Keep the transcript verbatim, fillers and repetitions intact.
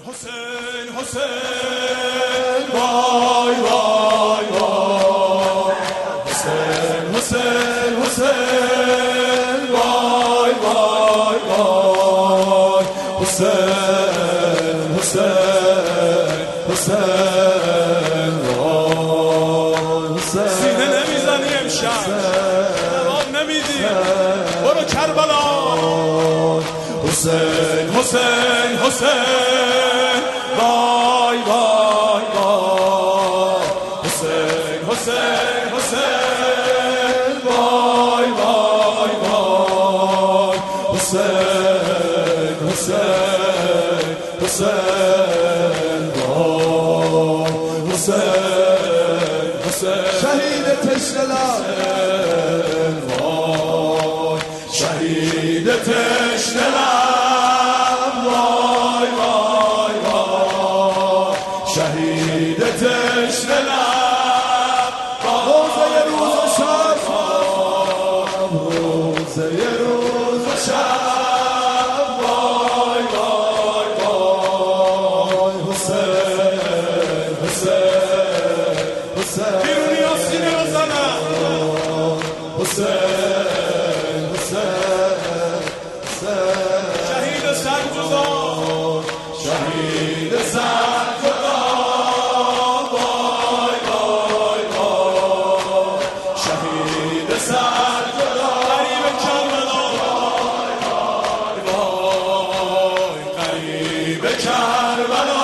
حسین حسین وای وای وای حسین حسین حسین وای وای وای حسین حسین حسین وای حسین سینه نمیزنی امشب جواب نمیدی برو کربلا حسین حسین حسین وای وای وای حسین حسین حسین وای وای وای حسین حسین حسین وای حسین حسین شهید تشنه‌لب وای شهید تشنه‌لب وای وای وای شهید تشنه‌لب روزه روز و شب روزه روز و شب وای وای وای حسین حسین حسین بیرونی ها سینه بزنن حسین حسین شهید سرجزا شهید سرجزا وای وای وای شهید سرجزا غریب کربلا وای وای وای غریب کربلا